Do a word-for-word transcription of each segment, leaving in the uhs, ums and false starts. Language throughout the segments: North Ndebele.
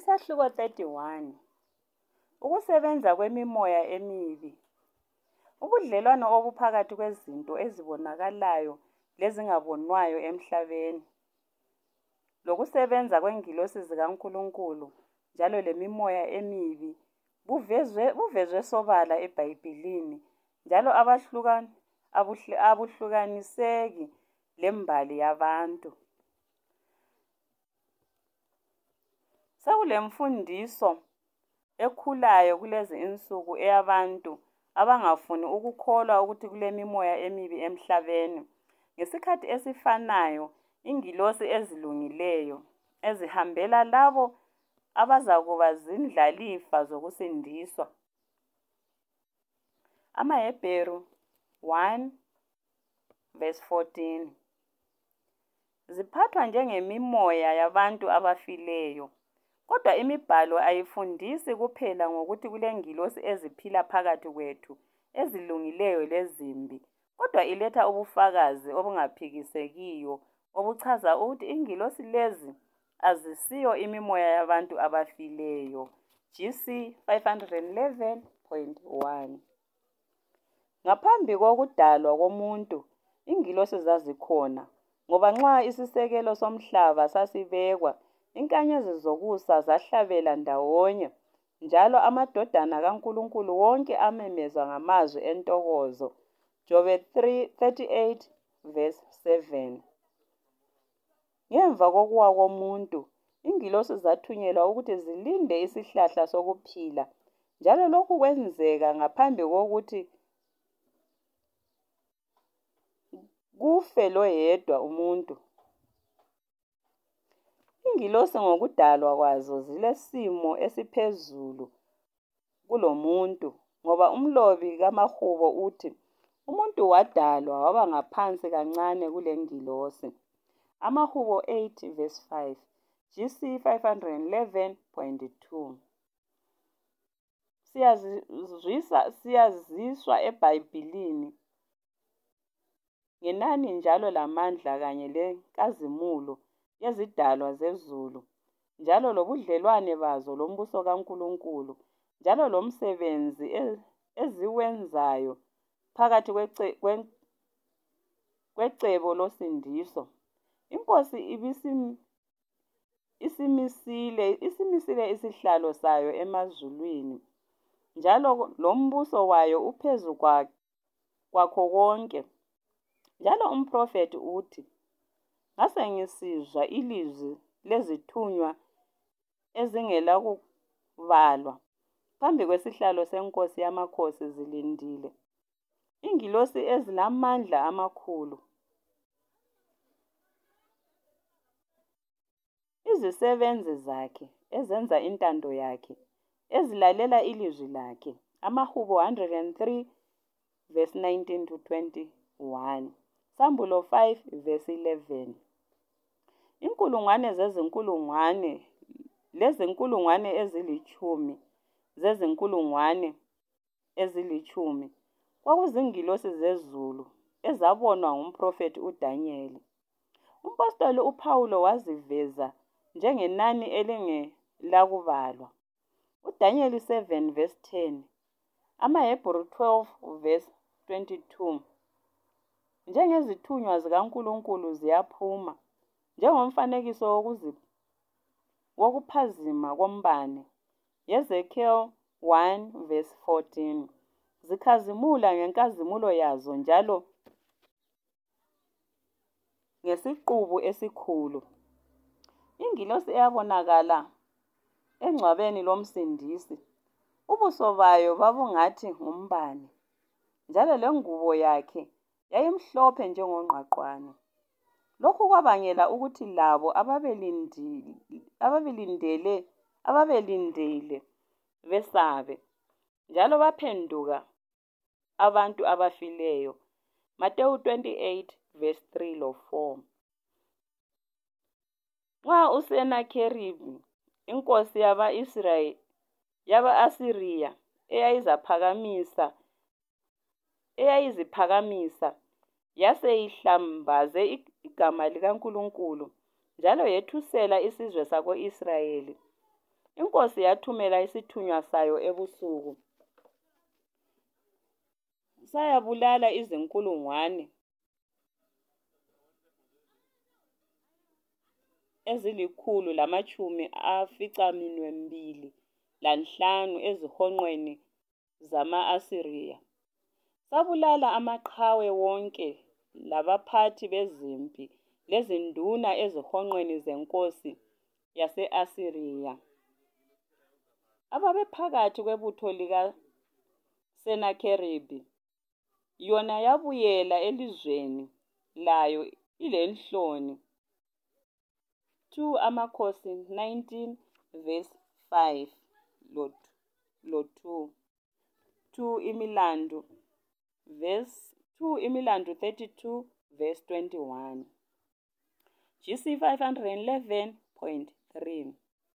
Isahluko thirty-one. Ukusebenza kwemimoya emibi. Ubudlelwano obuphakathi kwezinto ezibonakalayo lezingabonwayo emhlabeni, lokusebenza kwengilosi zikaNkulunkulu njalo lemimoya emibi buvezwe buvezwe sobala eBhayibhelini, njalo abahlukani abuhlukaniseki lembali yabantu. Sekulemfundiso ekhulayo kulezi insuku eyabantu abangafuni ukukholwa ukuthi kulemimoya emibi emhlabeni. Ngesikhathi esifanayo, ingilosi ezilungileyo ezihambela labo abazakuba zindlalifa zokusindiswa. AmaHebheru one verse fourteen. Ziphathwa njengemimoya yabantu abafileyo. Kodwa imibhalo ayifundisi kuphela ngokuthi kulengilosi eziphila phakathi kwethu, ezilungileyo lezimbi, kodwa iletha ubufakazi obungaphikisekiyo obuchaza ukuthi ingilosi lezi azisiyo imimoya yabantu abafileyo. G C five eleven point one. Ngaphambi kokudalwa komuntu, ingilosi zazikhona, ngoba nxa isisekelo somhlaba sasibekwa, inkanyezi zokusa zahlabela ndawonye, njalo amadodana kaNkulunkulu wonke amemeza ngamazwi entokozo. Jobe three thirty-eight verse seven. Ngemva kokuwa komuntu, ingilosi zathunyelwa ukuthi zilinde isihlahla sokuphila, njalo lokhu kwenzeka ngaphambi kokuthi kufe loyedwa umuntu. Ingilosi ngokudalwa kwazo zilesimo esiphezulu kulomuntu, ngoba umlobi kaMahubo uthi umuntu wadalwa waba ngaphansi kancane kulengilosi. AmaHubo eight verse five. G C five eleven point two. Siyazizwisa siyaziswa eBhayibhelini ngenani njalo lamandla kanye lenkazimulo yezidalwa zezulu, njalo lobudlelwane bazo lombuso kaNkulunkulu, njalo lomsebenzi eziwenzayo phakathi kwecebo losindiso. Inkosi ibisim isimisile isimisile isihlalo sayo emazulwini, njalo lombuso wayo uphezu kwakho konke. Njalo umprofeti uthi, ngase ngisizwa ilizwi lezithunywa ezingelakubalwa phambi kwesihlalo senkosi yamakhosi zilindile, ingilosi ezilamandla amakhulu. Izisebenzi zakhe ezenza intando yakhe, ezilalela ilizwi lakhe. AmaHubo one oh three verse nineteen to twenty-one. Sambulo five verse eleven. Inkulungwane zezinkulungwane lezinkulungwane ezilitshumi zezinkulungwane ezilitshumi kwakuzingilosi zezulu ezabonwa ngumprofeti uDanyeli. Umpostoli uPawulo waziveza njengenani elingelakubalwa. uDanyeli seven verse ten. AmaHebheru twelve verse twenty-two. Njengezithunywa zikaNkulunkulu ziyaphuma, njengomfanekiso wokuzi wokuphazima kombane. Ezekiel one verse fourteen. Zikhazimula ngenkazimulo yazo njalo ngesiqubu esikhulu. Ingilosi eyabonakala engcwabeni lomsindisi, ubuso bayo babungathi ngumbane, njalo lengubo yakhe yayimhlophe njengongqwaqwane. Lokhu kwabangela ukuthi labo ababelindile ababelindele ababelindele besabe, njalo baphenduka abantu abafileyo. Mateyu twenty-eight verse three lo four. Nxa uSenakeribi, inkosi yaba-Israyeli yaba-Asiriya, eyayizaphakamisa eyayiziphakamisa yase ihlambaze igama likaNkulunkulu, njalo yethusela isizwe sako-Israyeli. Inkosi yathumela isithunywa sayo ebusuku, sayabulala izinkulungwane ezilikhulu lamatshumi aficaminwembili lanhlanu ezihonqweni zama-Asiriya. Sabulala amaqhawe wonke labaphathi bezimpi lezinduna ezihonqweni zenkosi yase-Asiriya ababephakathi kwebutho likaSenakeribi. Yona yabuyela elizweni layo ilenhloni. two Amakhosi nineteen verse five lo two. two Imilandu verse two Imilandu thirty-two verse twenty-one. G C five eleven point three.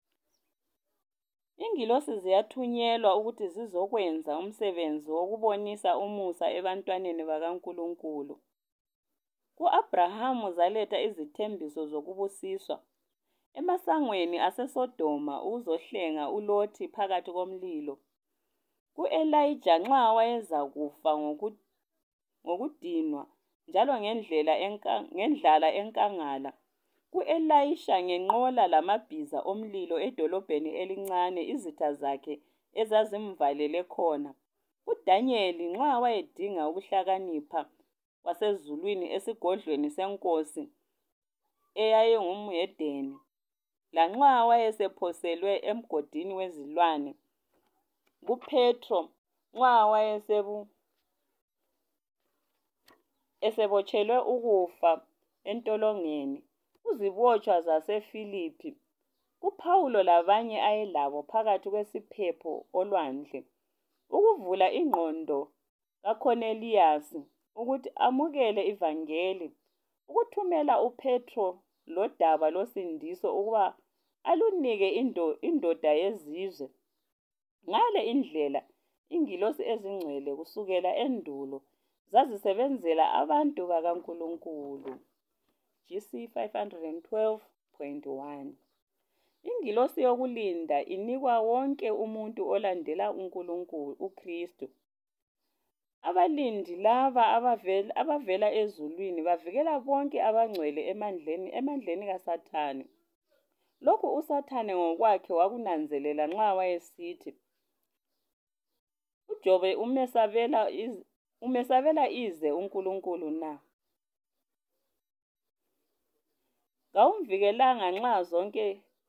Ingilosi ziyathunyelwa ukuthi zizokwenza umsebenzi wokubonisa umusa ebantwaneni bakaNkulunkulu. Ku-Abrahamu zaletha izithembiso zokubusiswa emasangweni aseSodoma ukuzohlenga uLothi phakathi komlilo. Ku-Elijah nxa wayezakufa ngokudinwa njalo ngendlela ngendlala enkangala. Ku-Elisha ngenqola lamabhiza omlilo edolobheni elincane izitha zakhe ezazimvalele khona. UDanyeli nxa wayedinga ukuhlakanipha wasezulwini esigodlweni senkosi eyayingumhedeni, lanxa wayesephoselwe emgodini wezilwane. KuPhethro nxa wayesebu esebotshelwe ukufa entolongweni. Kuzibotshwa zaseFilipi, kuPhawulo labanye ayelabo phakathi kwesiphepho olwandle. Ukuvula ingqondo kaKhoneliyasi ukuthi amukele ivangeli. Ukuthumela uPhethro lodaba losindiso ukuba alunike indoda yezizwe. Ngale indlela ingilosi ezingcwele kusukela endulo zazisebenzela abantu bakaNkulunkulu. G C five twelve point one. Ingilosi yokulinda inikwa wonke umuntu olandela uNkulunkulu uKristu. Abalindi laba abavela abavela ezulwini bavikela bonke abangcwele emandleni emandleni kaSathane. Lokhu uSathane ngokwakhe wakunanzelela nxa wayesithi, uJobe umesabela ize umesabela ize uNkulunkulu na? Kawumvikelanga nxa zonke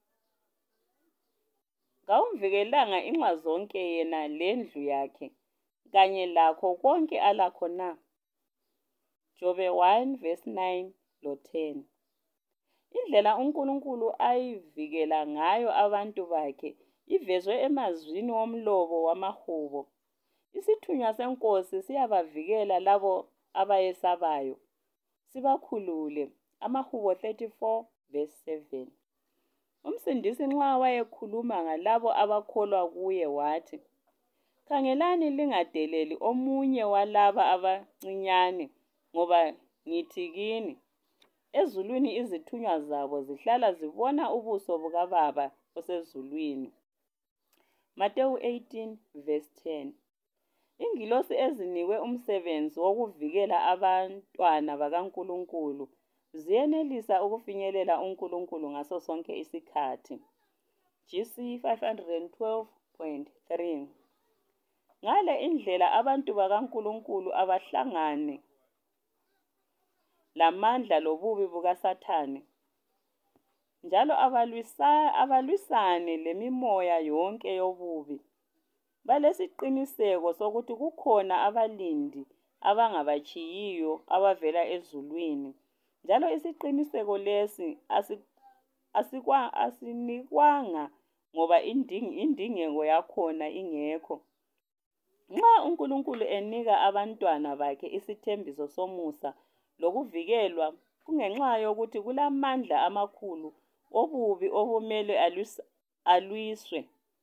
Kawumvikelanga inxa zonke yena lendlu yakhe kanye lakho konke alakho na? Jobe one verse nine lo ten. Indlela uNkulunkulu ayivikela ngayo abantu bakhe ivezwe emazwini womlobo wamahubo. Isithunywa senkosi siyabavikela labo abayesabayo, sibakhulule. Amahubo thirty-four verse seven. Umsindisi nxa wayekhuluma ngalabo abakholwa kuye wathi, khangelani lingadeleli omunye walaba abancinyane, ngoba ngithi kini, ezulwini izithunywa zabo zihlala zibona ubuso bukaBaba osezulwini. Mateyu eighteen verse ten. Ingilosi ezinikwe umsebenzi wokuvikela abantwana bakaNkulunkulu ziyenelisa ukufinyelela uNkulunkulu ngaso sonke isikhathi. G C five twelve point three. Ngale indlela abantu bakaNkulunkulu abahlangane lamandla lobubi bukaSathane, njalo abalwisa abalwisane lemimoya yonke yobubi. Balesiqiniseko sokuthi kukhona abalindi abangabatshiyiyo abavela ezulwini, njalo isiqiniseko lesi asikwa asinikwanga ngoba indingeko yakhona ingekho. Nxa uNkulunkulu enika abantwana bakhe isithembiso somusa lokuvikelwa, kungenxa yokuthi kulamandla amakhulu obubi okumele alwiswe.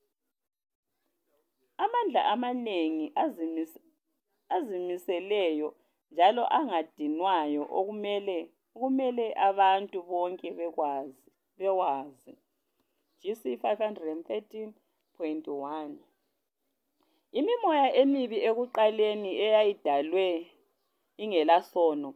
Amandla amanengi azimis, azimiseleyo njalo angadinwayo okumele kumele abantu bonke bekwazi bewazi. G C five thirteen point one. Imimoya emibi ekuqaleni eyayidalwe ingelasono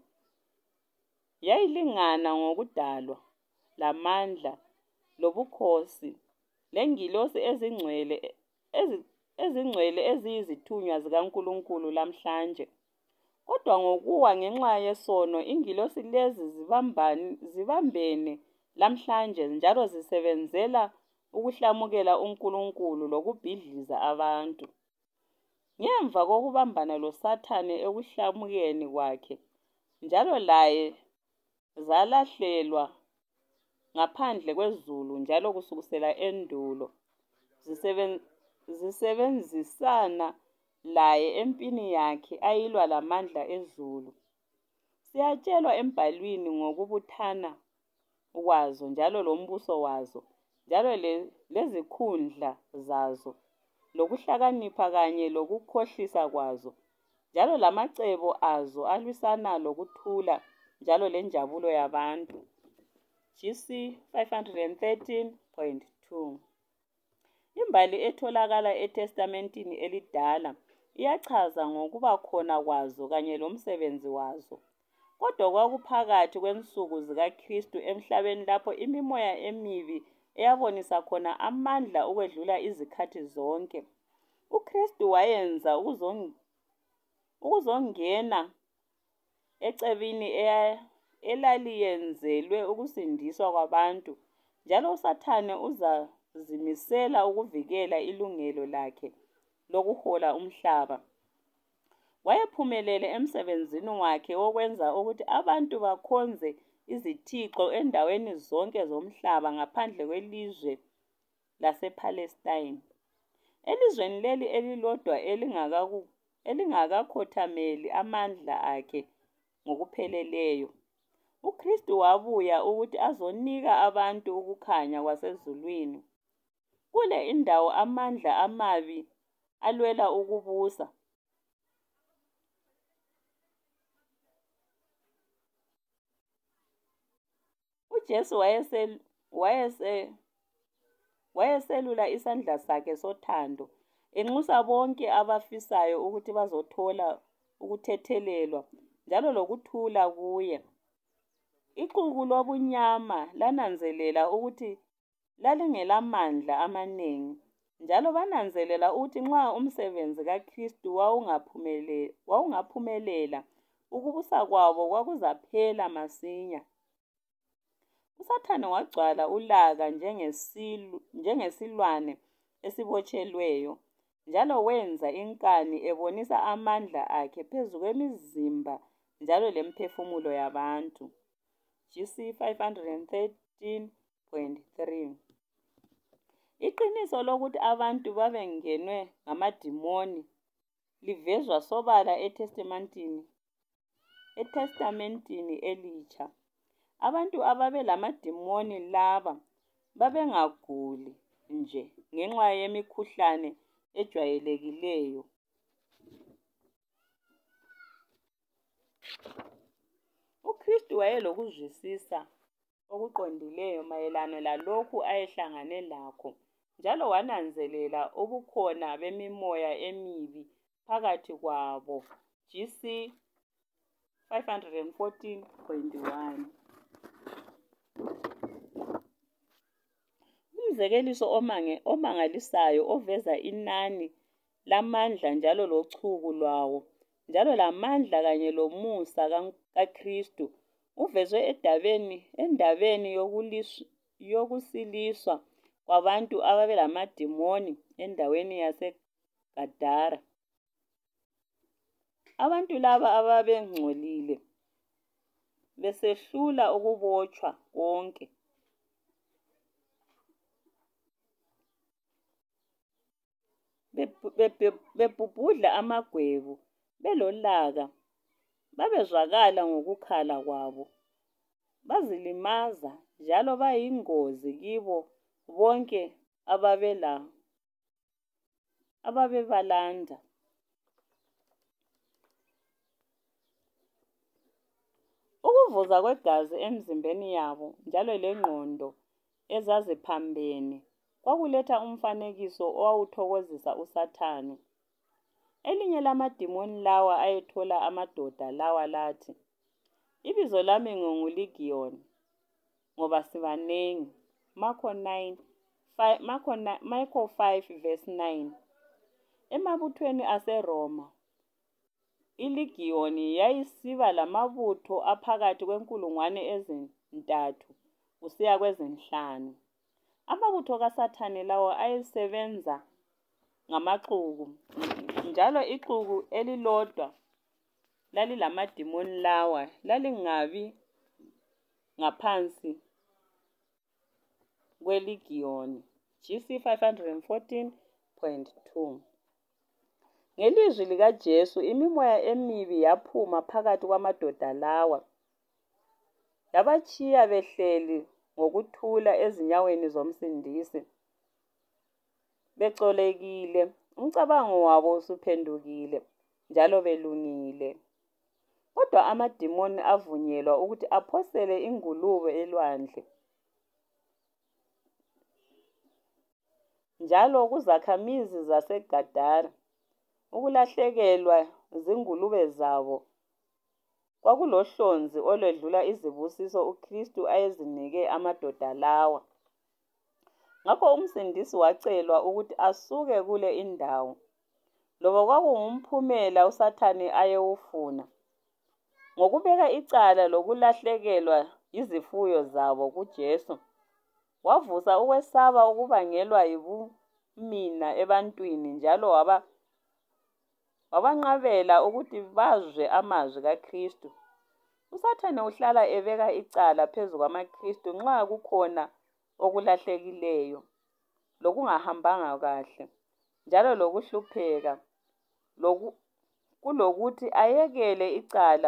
yayilingana ngokudalwa lamandla lobukhosi lengilosi ezingcwele ezingcwele eziyizithunywa zikaNkulunkulu lamhlanje. Kodwa ngokuwa ngenxa yesono ingilosi lezi zibambane zibambene lamhlanje njalo zisebenzela ukuhlamukela uNkulunkulu lokubhidliza abantu. Ngemva kokubambana loSathane ekuhlamukeni kwakhe, njalo laye zalahlelwa ngaphandle kwezulu njalo kusukela endulo, ziseben, zisebenzisana laye empini yakhe ayilwa lamandla ezulu. Siyatshelwa embhalwini ngokubuthana kwazo njalo lombuso wazo, njalo le, lezikhundla zazo, lokuhlakanipha kanye lokukhohlisa kwazo, njalo lamacebo azo alwisana lokuthula njalo lenjabulo yabantu. G C five thirteen point two. Imbali etholakala eTestamentini Elidala iyachaza ngokuba khona kwazo kanye lomsebenzi wazo. Kodwa kwakuphakathi kwensuku zikaKristu emhlabeni lapho imimoya emibi eyabonisa khona amandla ukwedlula izikhathi zonke. UKristu wayenza ukuzong, ukuzongena ecebini elaliyenzelwe ukusindiswa kwabantu, njalo uSathane uzazimisela ukuvikela ilungelo lakhe lokuhola umhlaba. Wayephumelele emsebenzini wakhe wokwenza ukuthi abantu bakhonze izithixo endaweni zonke zomhlaba ngaphandle kwelizwe lasePalestine. Elizweni leli elilodwa elingakaku elingakakhothameli amandla akhe ngokupheleleyo, uKristu wabuya ukuthi azonika abantu ukukhanya kwasezulwini. Kule indawo amandla amabi alwela ukubusa. UJesu wayese wayese wayeselula isandla sakhe sothando enxusa bonke abafisayo ukuthi bazothola ukuthethelelwa njalo lokuthula kuye. Ixuku lobunyama lananzelela ukuthi lalingelamandla amanengi, njalo bananzelela ukuthi nxa umsebenzi kaKristu wawungaphumelela wawungaphumelela, ukubusa kwabo kwakuzaphela masinya. USathane wagcwala ulaka njengesilu, njengesilwane esibotshelweyo, njalo wenza inkani ebonisa amandla akhe phezu kwemizimba njalo lemphefumulo yabantu. G C five thirteen point three. Iqiniso lokuthi abantu babengenwe ngamadimoni livezwa sobala eTestamentini eTestamentini Elitsha. Abantu ababelamadimoni laba babengaguli nje ngenxa yemikhuhlane ejwayelekileyo. UKristu wayelokuzwisisa okuqondileyo mayelana lalokhu ayehlangane lakho, njalo wananzelela ubukhona bemimoya emibi phakathi kwabo. G C five fourteen point one. Umzekeliso omange, omangalisayo oveza inani lamandla njalo lochuku lwawo, njalo lamandla kanye lomusa kaKristu uvezwe edabeni, endabeni yokusiliswa kwabantu ababelamadimoni endaweni yaseGadara. Abantu laba ababengcolile besehlula ukubotshwa konke. Bebhubhudla amagwebu belolaka, babezwakala ngokukhala kwabo, bazilimaza njalo bayingozi kibo bonke ababela ababebalanda. Ukuvuza kwegazi emzimbeni yabo njalo lengqondo ezaziphambene kwakuletha umfanekiso owawuthokozisa uSathane. Elinye lamadimoni lawa ayethola amadoda lawa lathi, "Ibizo lami nginguLegion, ngoba sibanengi." Marko nine, Marko five verse nine. Emabuthweni aseRoma, iLegion yayisiba lamabutho aphakathi kwenkulungwane ezintathu kusiya kwezinhlanu. Amabutho kaSathane lawo ayesebenza ngamaxuku, njalo ixuku elilodwa lalilamadimoni lawa lalingabi ngaphansi kweLegion. G C five fourteen point two. Ngelizwi likaJesu imimoya emibi yaphuma phakathi kwamadoda lawa, yabatshiya behleli ngokuthula ezinyaweni zomsindisi, becolekile, umcabango wabo usuphendukile, njalo belungile. Kodwa amadimoni avunyelwa ukuthi aphosele ingulube elwandle, njalo kuzakhamizi zaseGadara, ukulahlekelwa zingulube zabo kwakulohlonzi olwedlula izibusiso uKristu ayezinike amadoda lawa. Ngakho umsindisi wacelwa ukuthi asuke kule indawo, loba kwakungumphumela uSathane ayewufuna, ngokubeka icala lokulahlekelwa izifuyo zabo kuJesu. Wavusa ukwesaba okubangelwa yibumina ebantwini, njalo waba wabanqabela ukuthi bazwe amazwi kaKristu. USathane uhlala ebeka icala phezu kwamaKristu nxa kukhona okulahlekileyo, lokungahambanga kahle, njalo lokuhlupheka, loku, kulokuthi ayekele icala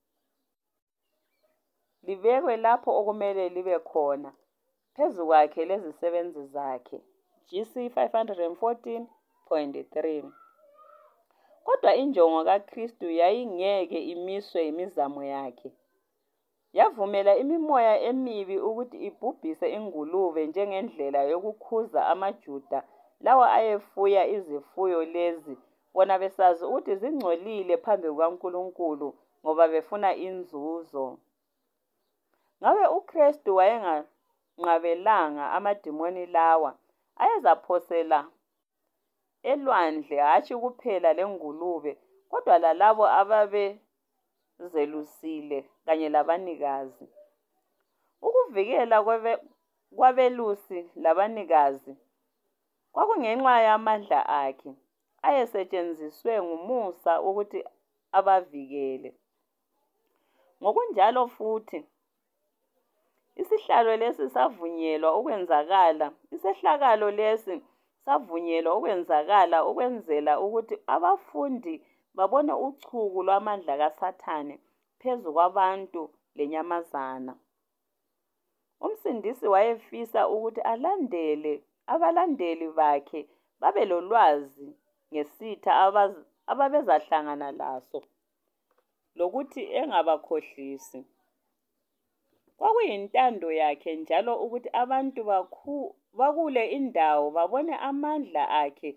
libekwe lapho okumele libe khona, phezu kwakhe lezisebenzi zakhe. G C five fourteen point three. Kodwa injongo kaKristu yayingeke imiswe yimizamo yakhe. Yavumela imimoya emibi ukuthi ibhubhise ingulube njengendlela yokukhuza amaJuda lawa ayefuya izifuyo lezi, bona besazi ukuthi zingcolile phambi kukaNkulunkulu ngoba befuna inzuzo. Ngabe uKristu wayenganqabelanga amadimoni lawa, ayezaphosela elwandle hatshi kuphela lengulube, kodwa lalabo ababezelusile kanye labanikazi. Ukuvikela kwabelusi labanikazi kwakungenxa yamandla akhe, ayesetshenziswe ngumusa ukuthi abavikele. Ngokunjalo futhi, isihlalo lesi savunyelwa ukwenzakala, isehlakalo lesi savunyelwa ukwenzakala ukwenzela ukuthi abafundi babone uchuku lwamandla kaSathane phezu kwabantu lenyamazana. Umsindisi wayefisa ukuthi alandele abalandeli bakhe babe lolwazi ngesitha ababezahlangana laso, lokuthi engabakhohlisi. Kwakuyintando yakhe njalo ukuthi abantu bakule indawo babone amandla akhe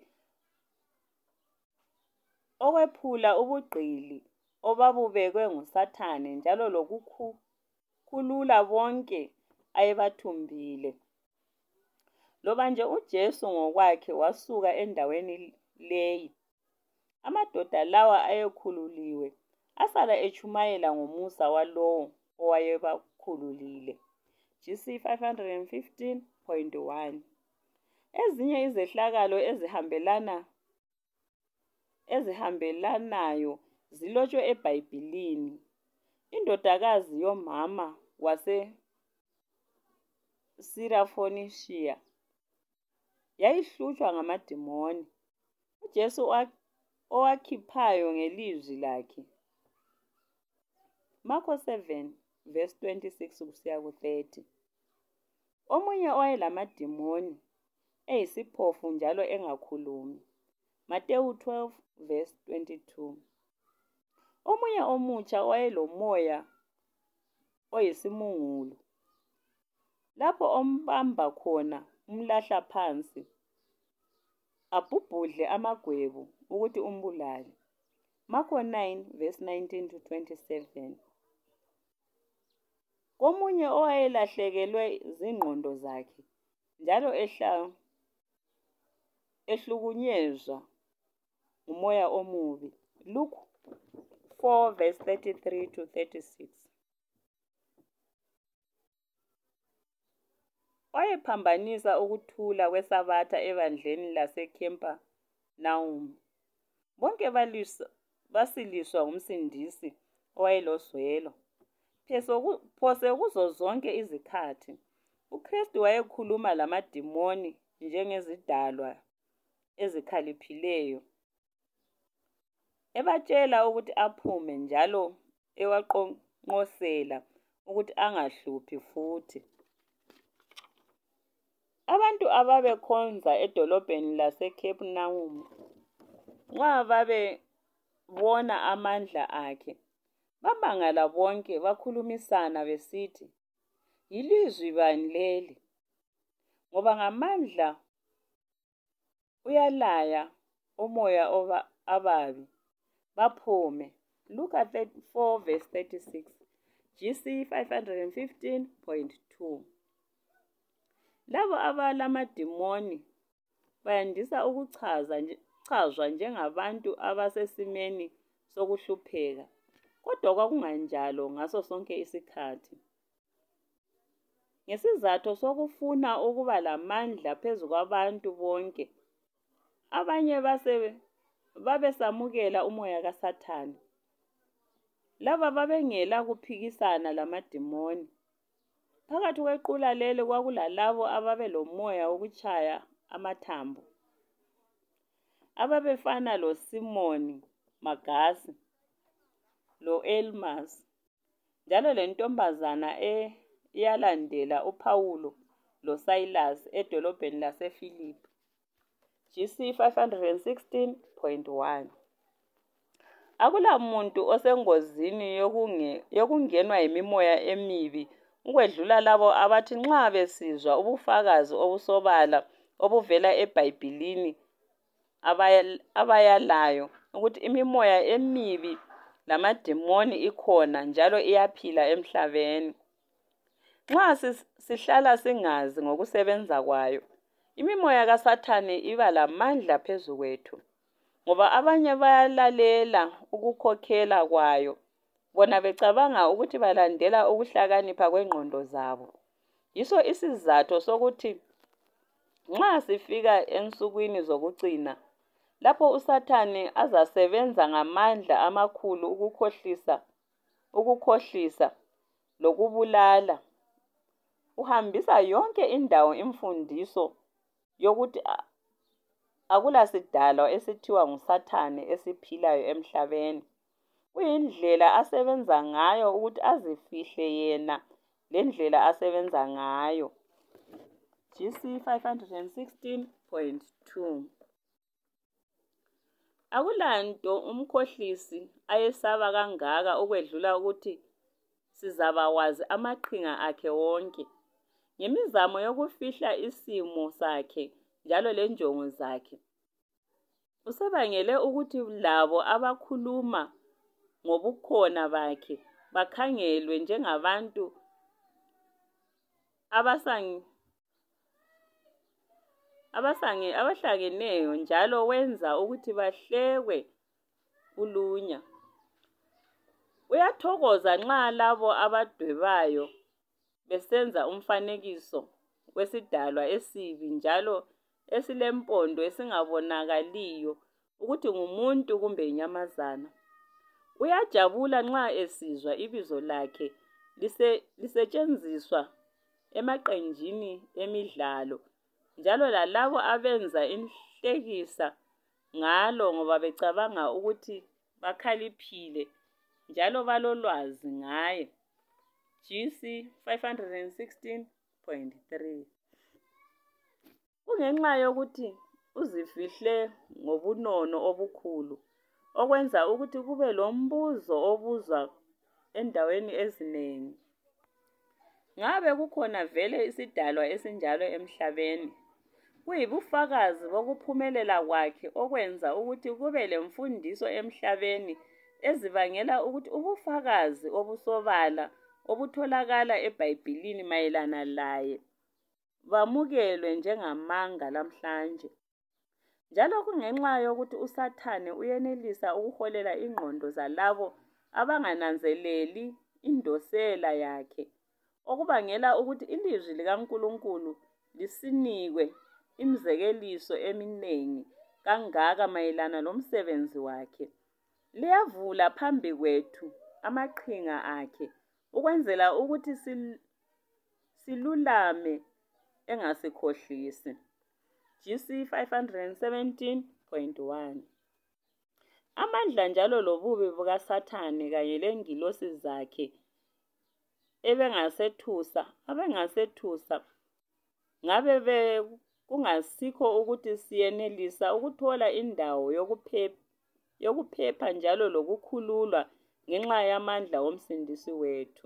okwephula ubugqili obabubekwe nguSathane, njalo lokukhulula bonke ayebathumbile. Loba nje uJesu ngokwakhe wasuka endaweni leyi, amadoda lawa ayekhululiwe asala echumayela ngomusa walowo owayebakhululile. G C five fifteen point one. Ezinye izehlakalo ezihambelana ezihambelanayo zilotshwe eBhayibhilini. Indodakazi yomama waseSirafonishiya yayihlutshwa ngamadimoni, uJesu owakhiphayo ngelizwi lakhe. Marko seven verse twenty-six kusiya ku-thirty. Omunye owayelamadimoni eyisiphofu njalo engakhulumi. Matewu twelve verse twenty-two. Omunye omutsha owayelomoya oyisimungulu. Lapho ombamba khona umlahla phansi, abhubhudle amagwebu ukuthi umbulale. Marko nine verse nineteen to twenty-seven. Komunye owayelahlekelwe zingqondo zakhe njalo ehla ehlukunyezwa umoya omubi. Luke four verse thirty-three to thirty-six. Wayephambanisa ukuthula kwesabatha ebandleni laseCapernaum. Bonke basiliswa umsindisi owayelozwelo. Phose kuzo zonke izikhathi uKristu wayekhuluma lamadimoni njengezidalwa ezikhaliphileyo, ebatshela ukuthi aphume njalo ewaqonqosela ukuthi angahluphi futhi. Abantu ababekhonza edolobheni laseCapernaum nxa babebona amandla akhe, bamangala bonke bakhulumisana besithi, yilizwi bani leli? Ngoba ngamandla uyalaya umoya ababi baphume. Luka four verse thirty-six. G C five fifteen point two. Labo abalamadimoni bayandisa ukuchaza chazwa njengabantu abasesimeni sokuhlupheka, kodwa kwakunganjalo ngaso sonke isikhathi. Ngesizathu sokufuna ukuba lamandla phezu kwabantu bonke, abanye base babesamukela umoya kaSathane. Laba babengela kuphikisana lamadimoni. Phakathi kwequla leli kwakulalabo ababelomoya wokutshaya amathambo, ababefana loSimoni Magasi, lo-Elmas, njalo lentombazana eyalandela uPawulo loSilas edolobheni laseFilipi. G C five sixteen point one. Akula muntu osengozini yokungenwa yimimoya emibi ukwedlula labo abathi nxa besizwa ubufakazi obusobala obuvela eBhayibhilini abayalayo ukuthi imimoya emibi lamadimoni ikhona njalo iyaphila emhlabeni. Nxa sihlala singazi ngokusebenza kwayo, imimoya kaSathane iba lamandla phezu kwethu, ngoba abanye bayalalela ukukhokhela kwayo, bona becabanga ukuthi balandela ukuhlakanipha kwengqondo zabo. Yiso isizathu sokuthi nxa sifika ensukwini zokucina, lapho uSathane azasebenza ngamandla amakhulu ukukhohlisa, ukukhohlisa lokubulala, uhambisa yonke indawo imfundiso yokuthi akulasidalwa esithiwa nguSathane esiphilayo emhlabeni. Kuyindlela asebenza ngayo ukuthi azifihle yena lendlela asebenza ngayo. G C five sixteen point two. Akulanto umkhohlisi ayesaba kangaka ukwedlula ukuthi sizabawazi amaqhinga akhe wonke. Ngemizamo yokufihla isimo sakhe njalo lenjongo zakhe, usebangele ukuthi labo abakhuluma ngobukhona bakhe bakhangelwe njengabantu abasangi abasangi abahlangeneyo, njalo wenza ukuthi bahlekwe ulunya. Uyathokoza nxa labo abadwebayo besenza umfanekiso wesidalwa esibi njalo esilempondo esingabonakaliyo ukuthi ngumuntu kumbe inyamazana. Uyajabula nxa esizwa ibizo lakhe lise, lisetshenziswa emaqenjini emidlalo, njalo lalabo abenza inhlekisa ngalo ngoba becabanga ukuthi bakhaliphile njalo balolwazi ngaye. G C five sixteen point three. Kungenxa yokuthi uzifihle ngobunono obukhulu, okwenza ukuthi kube lombuzo obuzwa endaweni ezinengi. Ngabe kukhona vele isidalwa esinjalo emhlabeni, kuyibufakazi bokuphumelela kwakhe okwenza ukuthi kube lemfundiso emhlabeni ezibangela ukuthi ubufakazi obusobala obutholakala eBhayibhilini mayelana laye bamukelwe njengamanga lamhlanje. Njalo kungenxa yokuthi uSathane uyenelisa ukuholela ingqondo zalabo abangananzeleli indosela yakhe, okubangela ukuthi ilizwi likaNkulunkulu lisinikwe imizekeliso eminengi kangaka mayelana lomsebenzi wakhe. Liyavula phambi kwethu amaqhinga akhe ukwenzela ukuthi silulame engasikhohlisi. G C five seventeen point one. Amandla njalo lobubi bukaSathane kanye lengilosi zakhe ebengasethusa abengasethusa ngabe kungasikho ukuthi siyenelisa ukuthola indawo yokuphepha yokuphepha njalo lokukhululwa ngenxa yamandla womsindisi wethu.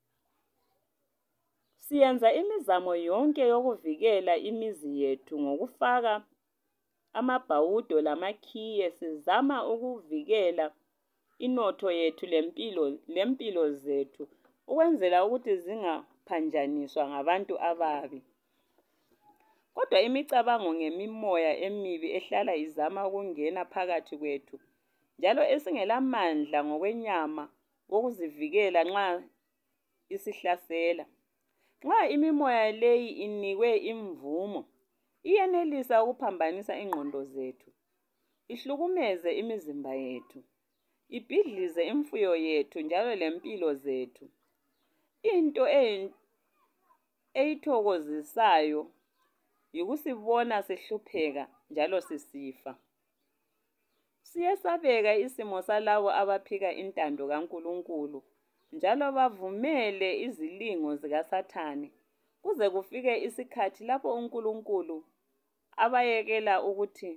Siyenza imizamo yonke yokuvikela imizi yethu ngokufaka amabhawudo lamakhiye, sizama ukuvikela inotho yethu lempilo lempilo zethu ukwenzela ukuthi zingaphanjaniswa ngabantu ababi. Kodwa imicabango ngemimoya emibi ehlala izama ukungena phakathi kwethu njalo esingelamandla ngokwenyama wokuzivikela nxa isihlasela. Nxa imimoya leyi inikwe imvumo, iyenelisa ukuphambanisa ingqondo zethu, ihlukumeze imizimba yethu, ibhidlize imfuyo yethu njalo lempilo zethu. Into eyithokozisayo yikusibona sihlupheka njalo sisifa. Siyesabeka isimo salabo abaphika intando kaNkulunkulu njalo bavumele izilingo zikaSathane kuze kufike isikhathi lapho uNkulunkulu abayekela ukuthi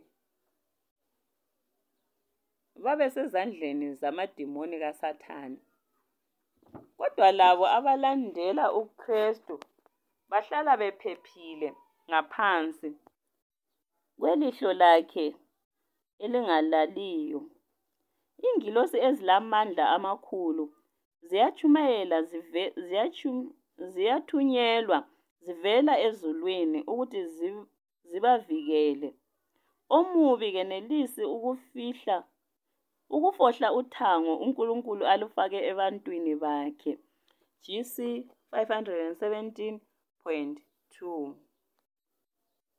babe sezandleni zamadimoni kaSathane. Kodwa labo abalandela uKristu bahlala bephephile ngaphansi kwelihlo lakhe elingalaliyo. Ingilosi ezilamandla amakhulu ziyatshumayela zive, ziyachum, ziyathunyelwa zivela ezulwini ukuthi zibavikele. Omubi kenelisi ukufihla ukufohla uthango uNkulunkulu alufake ebantwini bakhe. G C five seventeen point two.